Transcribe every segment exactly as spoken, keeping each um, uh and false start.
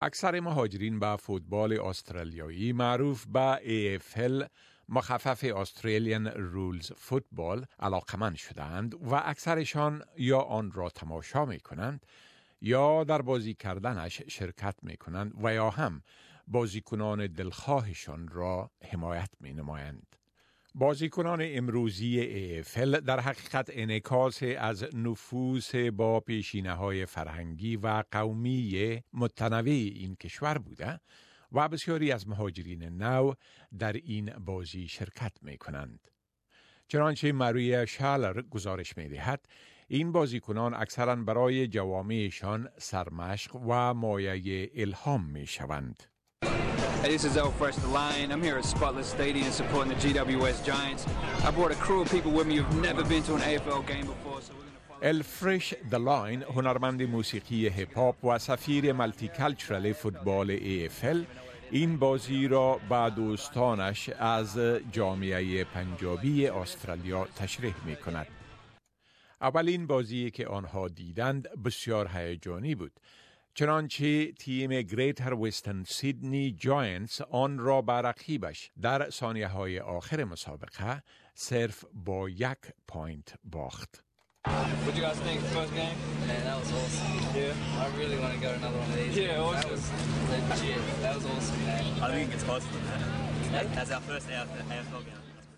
اکثر مهاجرین به فوتبال استرالیایی معروف به ای اف ال مخفف استرالیان رولز فوتبال علاقمند شدند و اکثرشان یا آن را تماشا می کنند یا در بازی کردنش شرکت می کنند و یا هم بازیکنان دلخواهشان را حمایت می نمایند. بازیکنان امروزی ای اف ال در حقیقت انعکاس از نفوذ با پیشینه‌های فرهنگی و قومی متنوع این کشور بوده و بسیاری از مهاجرین نو در این بازی شرکت می کنند. چنانچه ماریا شالر گزارش می دهد، این بازیکنان اکثراً برای جوامعشان سرمشق و مایه الهام می شوند. Hey, this is Elfresh the Lion. I'm here at Spotless Stadium supporting the G W S Giants. I brought a crew of people with me who've never been to an A F L game before, so we're going to follow... الفرش د لاین هنرمند موسیقی هیپ هاپ و سفیر مالتی کالچرال فوتبال ای اف ال این بازی را با دوستانش از جامعه پنجابی استرالیا تشریح می کند. اولین بازی که آنها دیدند بسیار هیجانی بود. چنانچه تیم گریتر وسترن سیدنی جاینتس آن را بر رقیبش در ثانیه های آخر مسابقه صرف با یک پوینت باخت. What do you guys think of the first game? Man, that was awesome. Yeah. I really want to go to another one of these. Yeah, awesome. That was legit. That was awesome, man. I think it gets closer than that. That's our first A F L game.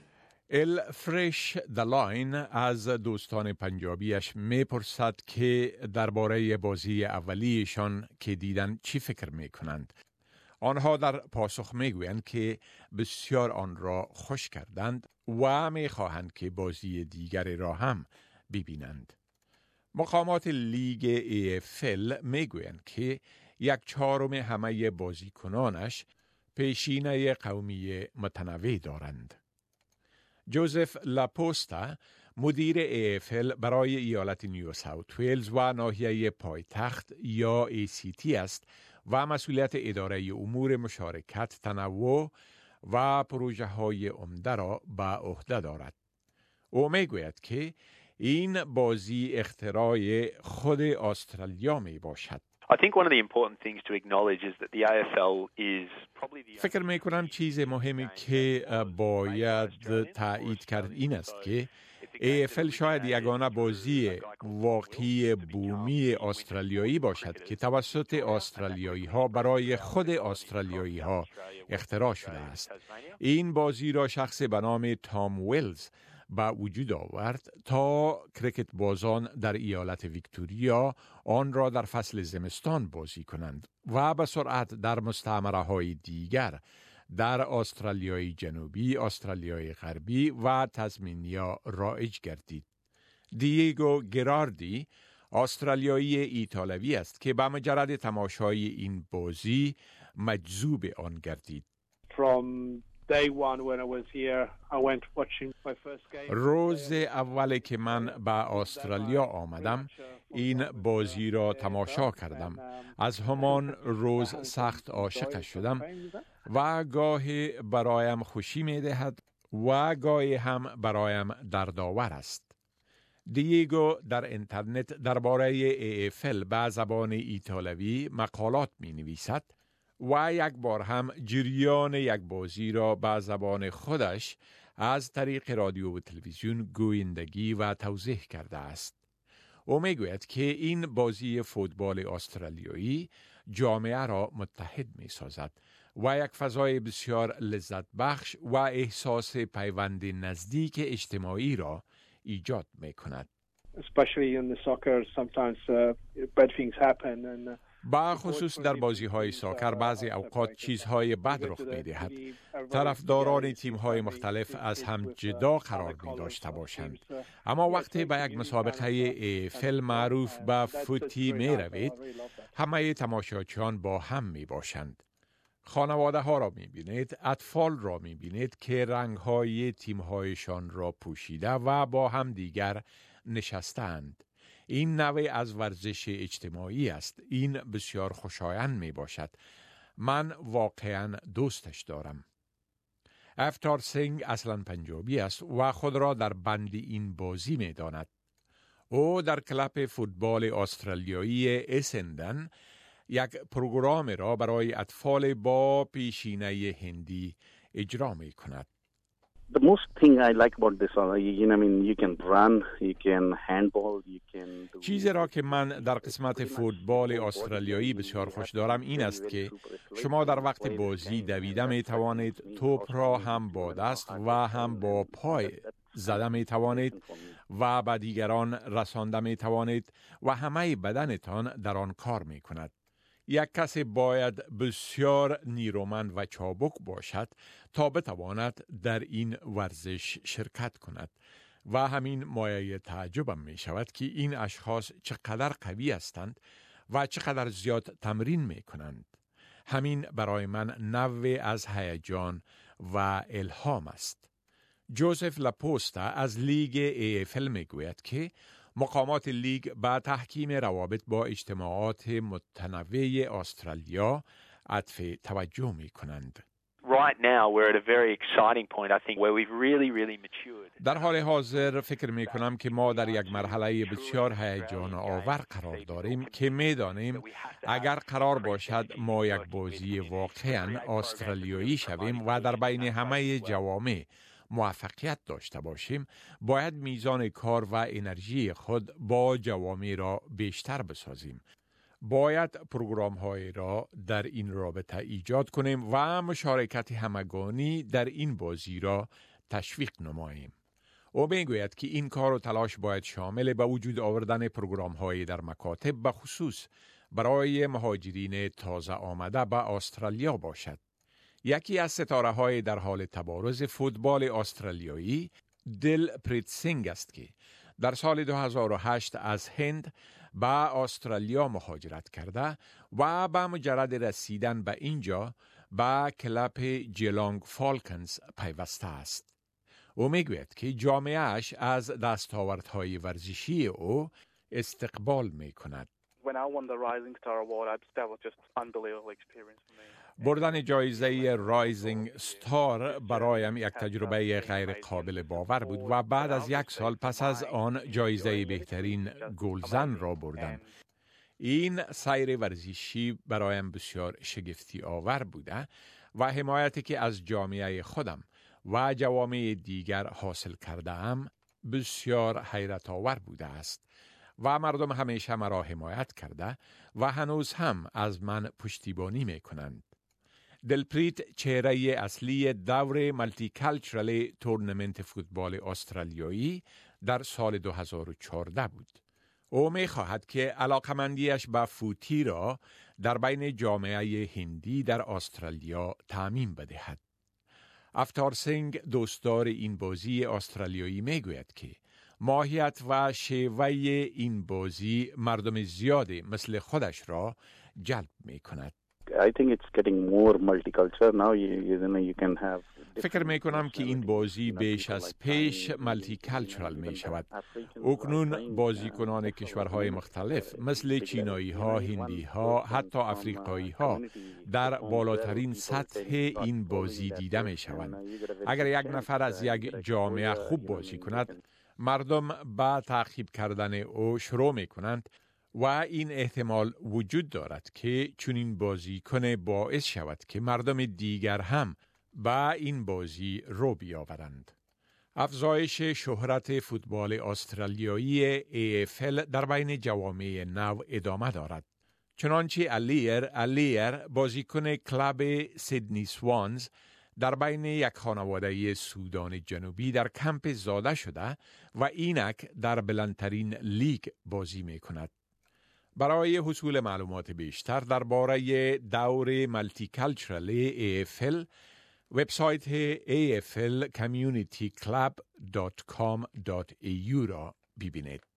الفرش د لاین از دوستان پنجابیش میپرسد که درباره بازی اولیشان که دیدن چی فکر میکنند. آنها در پاسخ میگویند که بسیار آن را خوش کردند و میخواهند که بازی دیگری را هم ببینند. مقامات لیگ ای اف ال میگویند که یک چهارم همه بازیکنانش پیشینه قومی متنوع دارند. جوزف لاپوستا مدیر ای اف ال برای ایالت نیو ساوت ویلز و ناحیه پایتخت یا ای سی تی است و مسئولیت اداره امور مشارکت، تنوع و پروژه های عمده را به عهده دارد. او میگوید که این بازی اختراع خود استرالیا می باشد. I think one of the important things to acknowledge is that the A F L is probably the فکر می کنم چیز مهمی که باید تایید کرد این است که ای اف ال شاید یگانه بازی واقعی بومی استرالیایی باشد که توسط استرالیایی ها برای خود استرالیایی ها اختراع شده است. این بازی را شخص به نام تام ویلز به وجود آورد تا کرکت بازان در ایالت ویکتوریا آن را در فصل زمستان بازی کنند و به سرعت در مستعمره های دیگر در استرالیای جنوبی، استرالیای غربی و تزمینیا رایج گردید. دیگو گراردی استرالیایی ایتالوی است که به مجرد تماشای این بازی مجذوب آن گردید. From day one when I was here, I went watching my first game. روز اول که من به استرالیا آمدم این بازی را تماشا کردم. از همان روز سخت عاشق شدم و گاهی برایم خوشی می دهد و گاهی هم برایم دردآور است. دیگو در اینترنت درباره ای اف ال به زبان ایتالوی مقالات می نویسد و یک بار هم جریان یک بازی را به زبان خودش از طریق رادیو و تلویزیون گویندگی و توضیح کرده است. او میگوید که این بازی فوتبال استرالیایی جامعه را متحد می سازد و یک فضای بسیار لذت بخش و احساس پیوند نزدیک اجتماعی را ایجاد می کند. Especially in the soccer, sometimes uh, bad things happen and uh, با خصوص در بازی های ساکر بعضی اوقات چیزهای بد رخ می دهد. طرفداران تیم های مختلف از هم جدا قرار می داشته باشند. اما وقتی به یک مسابقه ای اف ال معروف به فوتی می روید، همه تماشاچیان با هم می باشند. خانواده ها را می بینید، اطفال را می بینید که رنگ های تیم هایشان را پوشیده و با هم دیگر نشستند. این نوع از ورزش اجتماعی است. این بسیار خوشایند می باشد. من واقعا دوستش دارم. افتار سینگ اصلا پنجابی است و خود را در بند این بازی می داند. او در کلب فوتبال استرالیایی اسندن یک پروگرام را برای اطفال با پیشینه هندی اجرا می کند. The most thing I like about this, uh, you know, I mean, you can run, you can handball, you can do... چیزی را که من در قسمت فوتبال استرالیایی بسیار خوش دارم این است که شما در وقت بازی دویده می توانید، توپ را هم با دست و هم با پای زده می توانید و به دیگران رسانده می توانید و همه بدنتان در آن کار می کند. یک کسی باید بسیار نیرومند و چابک باشد تا بتواند در این ورزش شرکت کند و همین مایه تعجبم می شود که این اشخاص چقدر قوی هستند و چقدر زیاد تمرین می کنند. همین برای من نوع از هیجان و الهام است. جوزف لاپوستا از لیگ ای اف ال می گوید که مقامات لیگ با تحکیم روابط با اجتماعات متنوع استرالیا عطف توجه می کنند. Right now we're at a very exciting point I think where we've really really matured. در حال حاضر فکر می کنم که ما در یک مرحله بسیار هیجان آور قرار داریم که می دانیم اگر قرار باشد ما یک بازی واقعاً استرالیایی شویم و در بین همه جوامع موفقیت داشته باشیم، باید میزان کار و انرژی خود با جوامع را بیشتر بسازیم. باید پروگرام های را در این رابطه ایجاد کنیم و مشارکت همگانی در این بازی را تشویق نماییم. او میگوید که این کار و تلاش باید شامل به وجود آوردن پروگرام های در مکاتب به خصوص برای مهاجرین تازه آمده به استرالیا باشد. یکی از ستاره های در حال تبارز فوتبال استرالیایی دل پریت سینگ است که در سال دو هزار و هشت از هند به استرالیا مهاجرت کرده و به مجرد رسیدن به اینجا به کلب جلانگ فالکنز پیوسته است. او میگوید که جامعهش از دستاوردهای ورزشی او استقبال می کند. When I won the Rising Star Award, that was just an unbelievable experience for me. بردن جایزه رایزینگ ستار برایم یک تجربه غیر قابل باور بود و بعد از یک سال پس از آن جایزه بهترین گلزن را بردم. این سیر ورزشی برایم بسیار شگفتی آور بوده و حمایتی که از جامعه خودم و جوامع دیگر حاصل کرده ام بسیار حیرت آور بوده است و مردم همیشه مرا حمایت کرده و هنوز هم از من پشتیبانی می کنند. دلپریت چهره اصلی دور ملتی کلچرال تورنمنت فوتبال استرالیایی در سال دو هزار و چهارده بود. او می خواهد که علاقمندیش به فوتی را در بین جامعه هندی در استرالیا تعمیم بدهد. افتار سینگ دوستدار این بازی استرالیایی می گوید که ماهیت و شیوه این بازی مردم زیادی مثل خودش را جلب می کند. I think it's getting more multicultural now. You, you know, you can have فکر می کنم که این بازی بیش از پیش ملتی کلچرال می شود. اکنون بازیکنان کشورهای مختلف مثل چینایی ها، هندی ها، حتی افریقایی ها در بالاترین سطح این بازی دیده می شوند. اگر یک نفر از یک جامعه خوب بازی کند، مردم با تعقیب کردن او شروع می کنند و این احتمال وجود دارد که چنین بازیکن باعث شود که مردم دیگر هم با این بازی رو بیاورند. افزایش شهرت فوتبال استرالیایی ای اف ال در بین جوامع نو ادامه دارد. چنانچه الیر الیر بازیکن کلب سیدنی سوانز در بین یک خانواده سودان جنوبی در کمپ زاده شده و اینک در بلندترین لیگ بازی می کند. برای حصول معلومات بیشتر درباره دور ملتی کلچرال ای اف ال وبسایت ای اف ال کامیونیتی کلاب دات کام دات ای یو را ببینید.